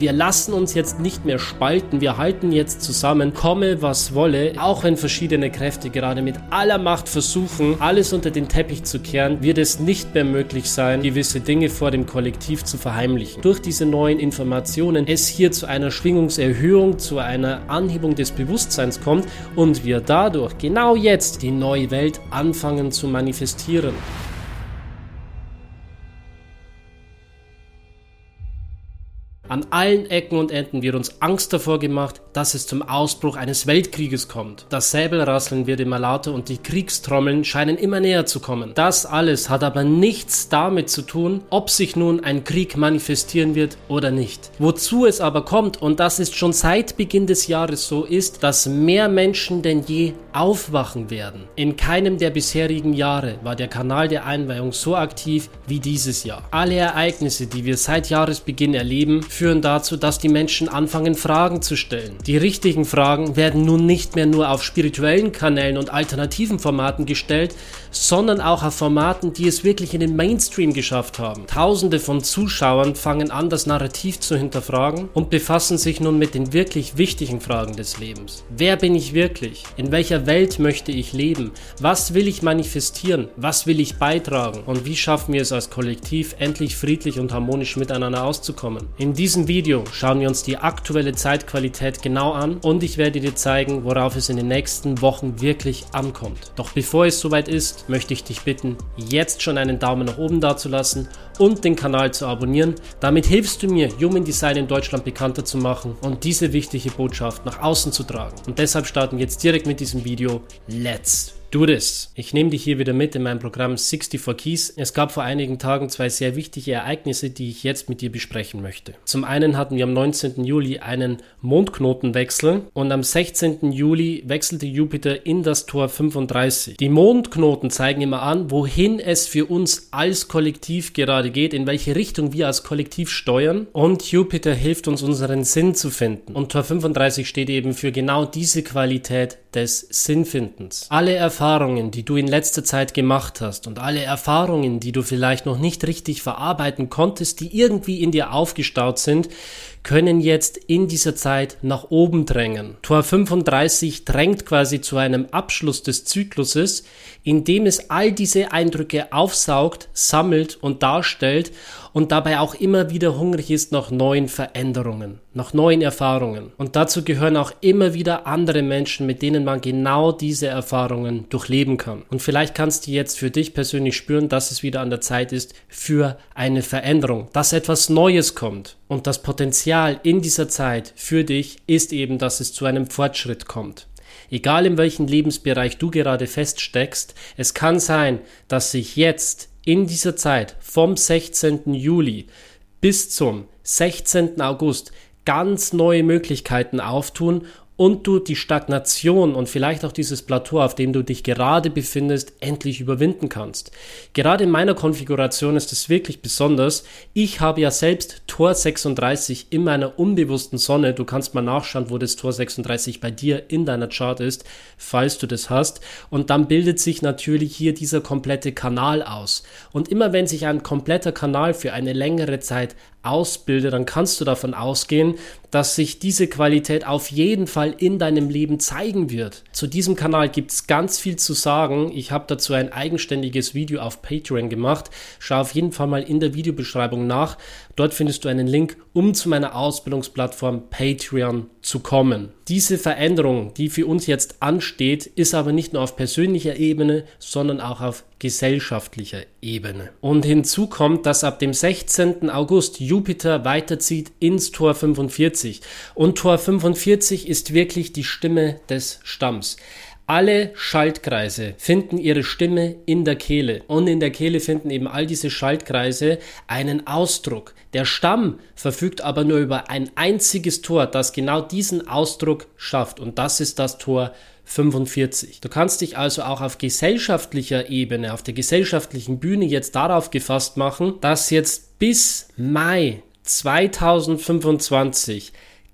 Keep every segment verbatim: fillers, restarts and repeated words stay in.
Wir lassen uns jetzt nicht mehr spalten, wir halten jetzt zusammen, komme was wolle. Auch wenn verschiedene Kräfte gerade mit aller Macht versuchen, alles unter den Teppich zu kehren, wird es nicht mehr möglich sein, gewisse Dinge vor dem Kollektiv zu verheimlichen. Durch diese neuen Informationen es hier zu einer Schwingungserhöhung, zu einer Anhebung des Bewusstseins kommt und wir dadurch genau jetzt die neue Welt anfangen zu manifestieren. An allen Ecken und Enden wird uns Angst davor gemacht, dass es zum Ausbruch eines Weltkrieges kommt. Das Säbelrasseln wird immer lauter und die Kriegstrommeln scheinen immer näher zu kommen. Das alles hat aber nichts damit zu tun, ob sich nun ein Krieg manifestieren wird oder nicht. Wozu es aber kommt, und das ist schon seit Beginn des Jahres so, ist, dass mehr Menschen denn je aufwachen werden. In keinem der bisherigen Jahre war der Kanal der Einweihung so aktiv wie dieses Jahr. Alle Ereignisse, die wir seit Jahresbeginn erleben, führen dazu, dass die Menschen anfangen, Fragen zu stellen. Die richtigen Fragen werden nun nicht mehr nur auf spirituellen Kanälen und alternativen Formaten gestellt, sondern auch auf Formaten, die es wirklich in den Mainstream geschafft haben. Tausende von Zuschauern fangen an, das Narrativ zu hinterfragen und befassen sich nun mit den wirklich wichtigen Fragen des Lebens. Wer bin ich wirklich? In welcher Welt möchte ich leben? Was will ich manifestieren? Was will ich beitragen? Und wie schaffen wir es als Kollektiv, endlich friedlich und harmonisch miteinander auszukommen? In diesem Video schauen wir uns die aktuelle Zeitqualität genau an und ich werde dir zeigen, worauf es in den nächsten Wochen wirklich ankommt. Doch bevor es soweit ist, möchte ich dich bitten, jetzt schon einen Daumen nach oben dazulassen und den Kanal zu abonnieren. Damit hilfst du mir, Human Design in Deutschland bekannter zu machen und diese wichtige Botschaft nach außen zu tragen. Und deshalb starten wir jetzt direkt mit diesem Video. Let's do this! Ich nehme dich hier wieder mit in meinem Programm sixty-four Keys. Es gab vor einigen Tagen zwei sehr wichtige Ereignisse, die ich jetzt mit dir besprechen möchte. Zum einen hatten wir am neunzehnten Juli einen Mondknotenwechsel und am sechzehnten Juli wechselte Jupiter in das Tor fünfunddreißig. Die Mondknoten zeigen immer an, wohin es für uns als Kollektiv gerade geht, in welche Richtung wir als Kollektiv steuern, und Jupiter hilft uns, unseren Sinn zu finden. Und Tor fünfunddreißig steht eben für genau diese Qualität des Sinnfindens. Alle Erfahrungen, die du in letzter Zeit gemacht hast und alle Erfahrungen, die du vielleicht noch nicht richtig verarbeiten konntest, die irgendwie in dir aufgestaut sind, können jetzt in dieser Zeit nach oben drängen. Tor fünfunddreißig drängt quasi zu einem Abschluss des Zykluses, indem es all diese Eindrücke aufsaugt, sammelt und darstellt und dabei auch immer wieder hungrig ist nach neuen Veränderungen, nach neuen Erfahrungen. Und dazu gehören auch immer wieder andere Menschen, mit denen man genau diese Erfahrungen durchleben kann. Und vielleicht kannst du jetzt für dich persönlich spüren, dass es wieder an der Zeit ist für eine Veränderung, dass etwas Neues kommt. Und das Potenzial in dieser Zeit für dich ist eben, dass es zu einem Fortschritt kommt. Egal in welchem Lebensbereich du gerade feststeckst, es kann sein, dass sich jetzt in dieser Zeit vom sechzehnten Juli bis zum sechzehnten August ganz neue Möglichkeiten auftun und du die Stagnation und vielleicht auch dieses Plateau, auf dem du dich gerade befindest, endlich überwinden kannst. Gerade in meiner Konfiguration ist es wirklich besonders. Ich habe ja selbst Tor sechsunddreißig in meiner unbewussten Sonne. Du kannst mal nachschauen, wo das Tor sechsunddreißig bei dir in deiner Chart ist, falls du das hast. Und dann bildet sich natürlich hier dieser komplette Kanal aus. Und immer wenn sich ein kompletter Kanal für eine längere Zeit ausbildet, dann kannst du davon ausgehen, dass sich diese Qualität auf jeden Fall in deinem Leben zeigen wird. Zu diesem Kanal gibt es ganz viel zu sagen. Ich habe dazu ein eigenständiges Video auf Patreon gemacht. Schau auf jeden Fall mal in der Videobeschreibung nach. Dort findest du einen Link, um zu meiner Ausbildungsplattform Patreon zu kommen. Diese Veränderung, die für uns jetzt ansteht, ist aber nicht nur auf persönlicher Ebene, sondern auch auf gesellschaftlicher Ebene. Und hinzu kommt, dass ab dem sechzehnten August Jupiter weiterzieht ins Tor fünfundvierzig. Und Tor fünfundvierzig ist wirklich die Stimme des Stamms. Alle Schaltkreise finden ihre Stimme in der Kehle und in der Kehle finden eben all diese Schaltkreise einen Ausdruck. Der Stamm verfügt aber nur über ein einziges Tor, das genau diesen Ausdruck schafft, und das ist das Tor fünfundvierzig. Du kannst dich also auch auf gesellschaftlicher Ebene, auf der gesellschaftlichen Bühne jetzt darauf gefasst machen, dass jetzt bis Mai zweitausendfünfundzwanzig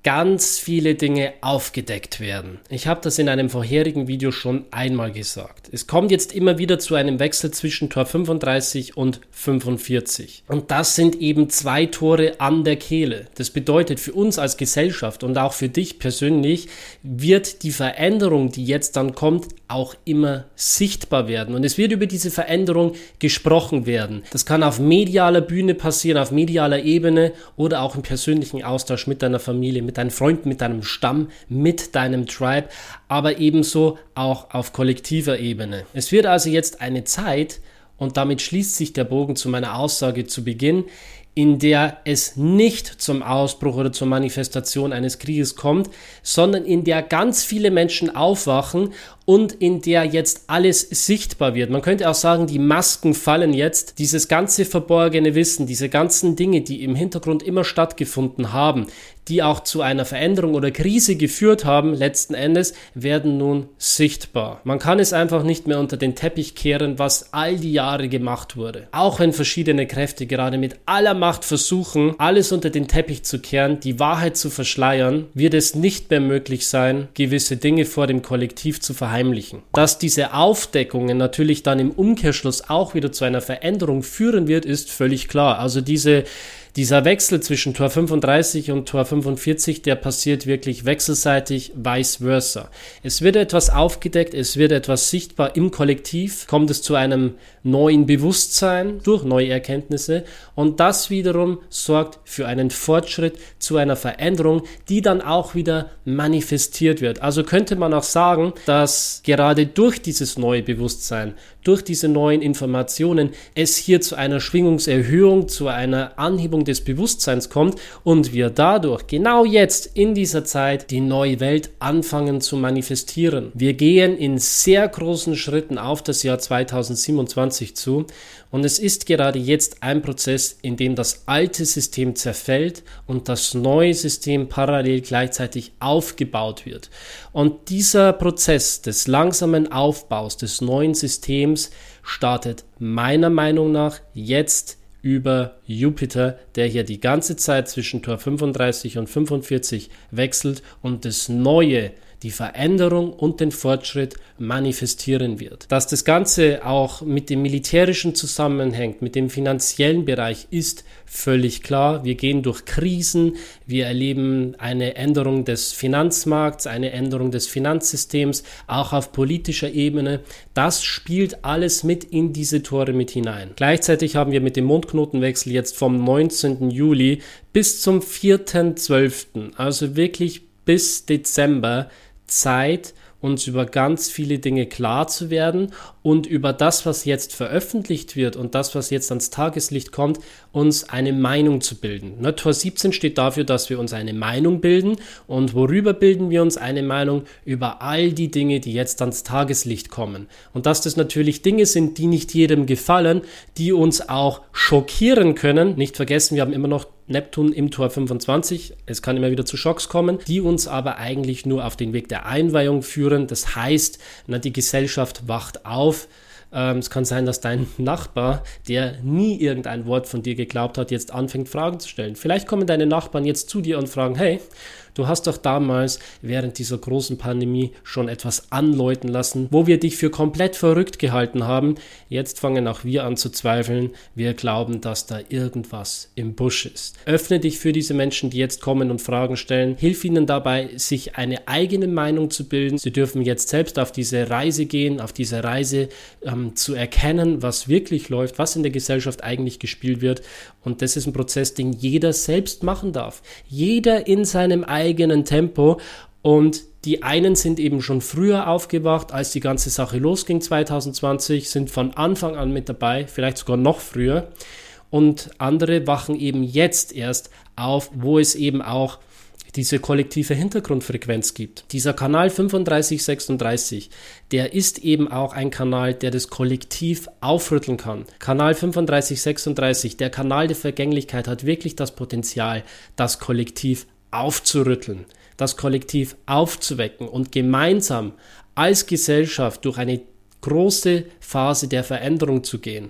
ganz viele Dinge aufgedeckt werden. Ich habe das in einem vorherigen Video schon einmal gesagt. Es kommt jetzt immer wieder zu einem Wechsel zwischen Tor fünfunddreißig und fünfundvierzig. Und das sind eben zwei Tore an der Kehle. Das bedeutet, für uns als Gesellschaft und auch für dich persönlich wird die Veränderung, die jetzt dann kommt, auch immer sichtbar werden. Und es wird über diese Veränderung gesprochen werden. Das kann auf medialer Bühne passieren, auf medialer Ebene oder auch im persönlichen Austausch mit deiner Familie, mit deinen Freunden, mit deinem Stamm, mit deinem Tribe, aber ebenso auch auf kollektiver Ebene. Es wird also jetzt eine Zeit, und damit schließt sich der Bogen zu meiner Aussage zu Beginn, in der es nicht zum Ausbruch oder zur Manifestation eines Krieges kommt, sondern in der ganz viele Menschen aufwachen und in der jetzt alles sichtbar wird. Man könnte auch sagen, die Masken fallen jetzt. Dieses ganze verborgene Wissen, diese ganzen Dinge, die im Hintergrund immer stattgefunden haben, die auch zu einer Veränderung oder Krise geführt haben, letzten Endes, werden nun sichtbar. Man kann es einfach nicht mehr unter den Teppich kehren, was all die Jahre gemacht wurde. Auch wenn verschiedene Kräfte gerade mit aller Macht versuchen, alles unter den Teppich zu kehren, die Wahrheit zu verschleiern, wird es nicht mehr möglich sein, gewisse Dinge vor dem Kollektiv zu verheimlichen. Dass diese Aufdeckungen natürlich dann im Umkehrschluss auch wieder zu einer Veränderung führen wird, ist völlig klar. Also diese Dieser Wechsel zwischen Tor fünfunddreißig und Tor fünfundvierzig, der passiert wirklich wechselseitig, vice versa. Es wird etwas aufgedeckt, es wird etwas sichtbar im Kollektiv, kommt es zu einem neuen Bewusstsein durch neue Erkenntnisse und das wiederum sorgt für einen Fortschritt, zu einer Veränderung, die dann auch wieder manifestiert wird. Also könnte man auch sagen, dass gerade durch dieses neue Bewusstsein, durch diese neuen Informationen es hier zu einer Schwingungserhöhung, zu einer Anhebung des Bewusstseins kommt und wir dadurch genau jetzt in dieser Zeit die neue Welt anfangen zu manifestieren. Wir gehen in sehr großen Schritten auf das Jahr zweitausendsiebenundzwanzig zu und es ist gerade jetzt ein Prozess, in dem das alte System zerfällt und das neue System parallel gleichzeitig aufgebaut wird. Und dieser Prozess des langsamen Aufbaus des neuen Systems startet meiner Meinung nach jetzt über Jupiter, der hier die ganze Zeit zwischen Tor fünfunddreißig und fünfundvierzig wechselt und das Neue, die Veränderung und den Fortschritt manifestieren wird. Dass das Ganze auch mit dem Militärischen zusammenhängt, mit dem finanziellen Bereich, ist völlig klar. Wir gehen durch Krisen, wir erleben eine Änderung des Finanzmarkts, eine Änderung des Finanzsystems, auch auf politischer Ebene. Das spielt alles mit in diese Tore mit hinein. Gleichzeitig haben wir mit dem Mondknotenwechsel jetzt vom neunzehnten Juli bis zum vierten zwölften, also wirklich bis Dezember, Zeit, uns über ganz viele Dinge klar zu werden und über das, was jetzt veröffentlicht wird und das, was jetzt ans Tageslicht kommt, uns eine Meinung zu bilden. Ne, Tor siebzehn steht dafür, dass wir uns eine Meinung bilden. Und worüber bilden wir uns eine Meinung? Über all die Dinge, die jetzt ans Tageslicht kommen. Und dass das natürlich Dinge sind, die nicht jedem gefallen, die uns auch schockieren können. Nicht vergessen, wir haben immer noch Neptun im Tor fünfundzwanzig, es kann immer wieder zu Schocks kommen, die uns aber eigentlich nur auf den Weg der Einweihung führen. Das heißt, na, die Gesellschaft wacht auf. Ähm, es kann sein, dass dein Nachbar, der nie irgendein Wort von dir geglaubt hat, jetzt anfängt, Fragen zu stellen. Vielleicht kommen deine Nachbarn jetzt zu dir und fragen, hey, du hast doch damals während dieser großen Pandemie schon etwas anläuten lassen, wo wir dich für komplett verrückt gehalten haben. Jetzt fangen auch wir an zu zweifeln. Wir glauben, dass da irgendwas im Busch ist. Öffne dich für diese Menschen, die jetzt kommen und Fragen stellen. Hilf ihnen dabei, sich eine eigene Meinung zu bilden. Sie dürfen jetzt selbst auf diese Reise gehen, auf diese Reise ähm, zu erkennen, was wirklich läuft, was in der Gesellschaft eigentlich gespielt wird. Und das ist ein Prozess, den jeder selbst machen darf. Jeder in seinem eigenen eigenen Tempo und die einen sind eben schon früher aufgewacht, als die ganze Sache losging zwanzig zwanzig, sind von Anfang an mit dabei, vielleicht sogar noch früher und andere wachen eben jetzt erst auf, wo es eben auch diese kollektive Hintergrundfrequenz gibt. Dieser Kanal fünfunddreißig sechsunddreißig, der ist eben auch ein Kanal, der das Kollektiv aufrütteln kann. Kanal fünfunddreißig sechsunddreißig, der Kanal der Vergänglichkeit, hat wirklich das Potenzial, das Kollektiv aufzurütteln, das Kollektiv aufzuwecken und gemeinsam als Gesellschaft durch eine große Phase der Veränderung zu gehen.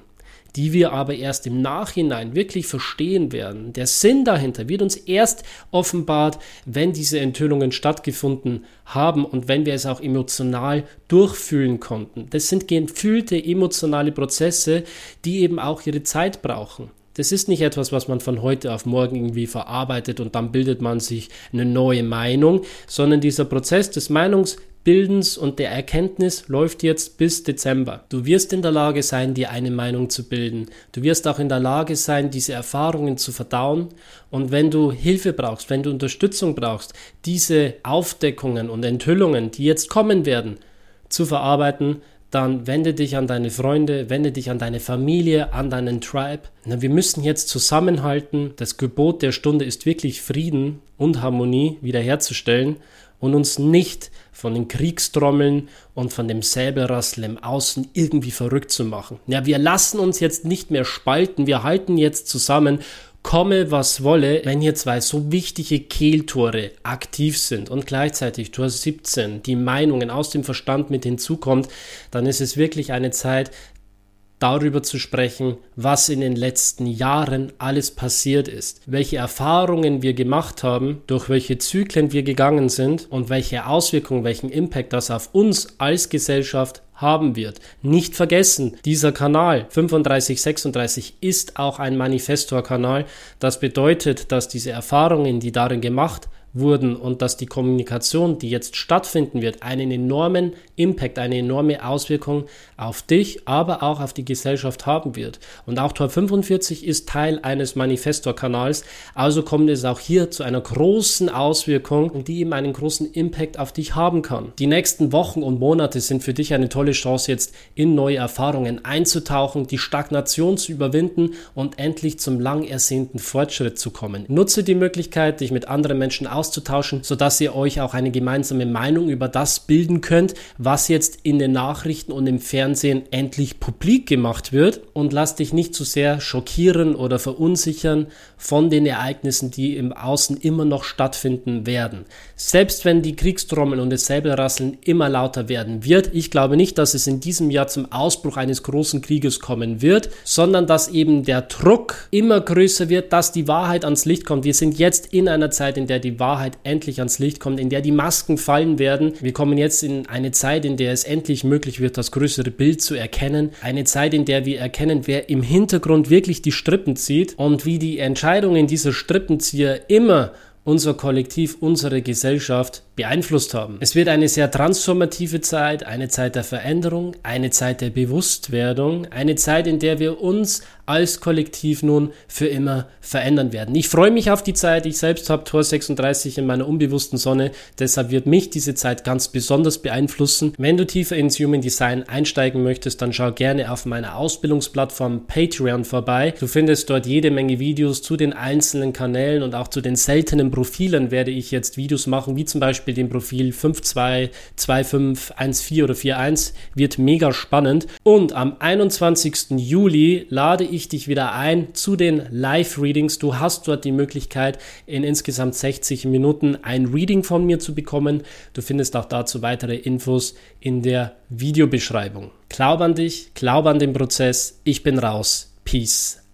die wir aber erst im Nachhinein wirklich verstehen werden. Der Sinn dahinter wird uns erst offenbart, wenn diese Enthüllungen stattgefunden haben und wenn wir es auch emotional durchfühlen konnten. Das sind gefühlte emotionale Prozesse, die eben auch ihre Zeit brauchen. Das ist nicht etwas, was man von heute auf morgen irgendwie verarbeitet und dann bildet man sich eine neue Meinung, sondern dieser Prozess des Meinungsbildens und der Erkenntnis läuft jetzt bis Dezember. Du wirst in der Lage sein, dir eine Meinung zu bilden. Du wirst auch in der Lage sein, diese Erfahrungen zu verdauen. Und wenn du Hilfe brauchst, wenn du Unterstützung brauchst, diese Aufdeckungen und Enthüllungen, die jetzt kommen werden, zu verarbeiten, dann wende dich an deine Freunde, wende dich an deine Familie, an deinen Tribe. Na, wir müssen jetzt zusammenhalten. Das Gebot der Stunde ist wirklich Frieden und Harmonie wiederherzustellen und uns nicht von den Kriegstrommeln und von dem Säbelrasseln im Außen irgendwie verrückt zu machen. Ja, wir lassen uns jetzt nicht mehr spalten, wir halten jetzt zusammen, komme was wolle, wenn hier zwei so wichtige Kehltore aktiv sind und gleichzeitig Tor siebzehn, die Meinungen aus dem Verstand mit hinzukommt, dann ist es wirklich eine Zeit, darüber zu sprechen, was in den letzten Jahren alles passiert ist, welche Erfahrungen wir gemacht haben, durch welche Zyklen wir gegangen sind und welche Auswirkungen, welchen Impact das auf uns als Gesellschaft haben wird. Nicht vergessen, dieser Kanal fünfunddreißig sechsunddreißig ist auch ein Manifestor-Kanal. Das bedeutet, dass diese Erfahrungen, die darin gemacht wurden und dass die Kommunikation, die jetzt stattfinden wird, einen enormen Impact, eine enorme Auswirkung auf dich, aber auch auf die Gesellschaft haben wird. Und auch Tor fünfundvierzig ist Teil eines Manifestor-Kanals, also kommt es auch hier zu einer großen Auswirkung, die eben einen großen Impact auf dich haben kann. Die nächsten Wochen und Monate sind für dich eine tolle Chance, jetzt in neue Erfahrungen einzutauchen, die Stagnation zu überwinden und endlich zum lang ersehnten Fortschritt zu kommen. Nutze die Möglichkeit, dich mit anderen Menschen auszutauschen, sodass ihr euch auch eine gemeinsame Meinung über das bilden könnt, was jetzt in den Nachrichten und im Fernsehen endlich publik gemacht wird, und lass dich nicht zu sehr schockieren oder verunsichern von den Ereignissen, die im Außen immer noch stattfinden werden. Selbst wenn die Kriegstrommeln und das Säbelrasseln immer lauter werden wird, ich glaube nicht, dass es in diesem Jahr zum Ausbruch eines großen Krieges kommen wird, sondern dass eben der Druck immer größer wird, dass die Wahrheit ans Licht kommt. Wir sind jetzt in einer Zeit, in der die Wahrheit endlich ans Licht kommt, in der die Masken fallen werden. Wir kommen jetzt in eine Zeit, in der es endlich möglich wird, das größere Bild zu erkennen. Eine Zeit, in der wir erkennen, wer im Hintergrund wirklich die Strippen zieht und wie die Entscheidungen dieser Strippenzieher immer unser Kollektiv, unsere Gesellschaft beeinflusst haben. Es wird eine sehr transformative Zeit, eine Zeit der Veränderung, eine Zeit der Bewusstwerdung, eine Zeit, in der wir uns als Kollektiv nun für immer verändern werden. Ich freue mich auf die Zeit. Ich selbst habe Tor sechsunddreißig in meiner unbewussten Sonne, deshalb wird mich diese Zeit ganz besonders beeinflussen. Wenn du tiefer ins Human Design einsteigen möchtest, dann schau gerne auf meiner Ausbildungsplattform Patreon vorbei. Du findest dort jede Menge Videos zu den einzelnen Kanälen und auch zu den seltenen Profilen werde ich jetzt Videos machen, wie zum Beispiel dem Profil fünf zwei zwei fünf eins vier oder vier eins, wird mega spannend. Und am einundzwanzigsten Juli lade ich dich wieder ein zu den Live-Readings. Du hast dort die Möglichkeit, in insgesamt sechzig Minuten ein Reading von mir zu bekommen. Du findest auch dazu weitere Infos in der Videobeschreibung. Glaub an dich, glaub an den Prozess. Ich bin raus. Peace.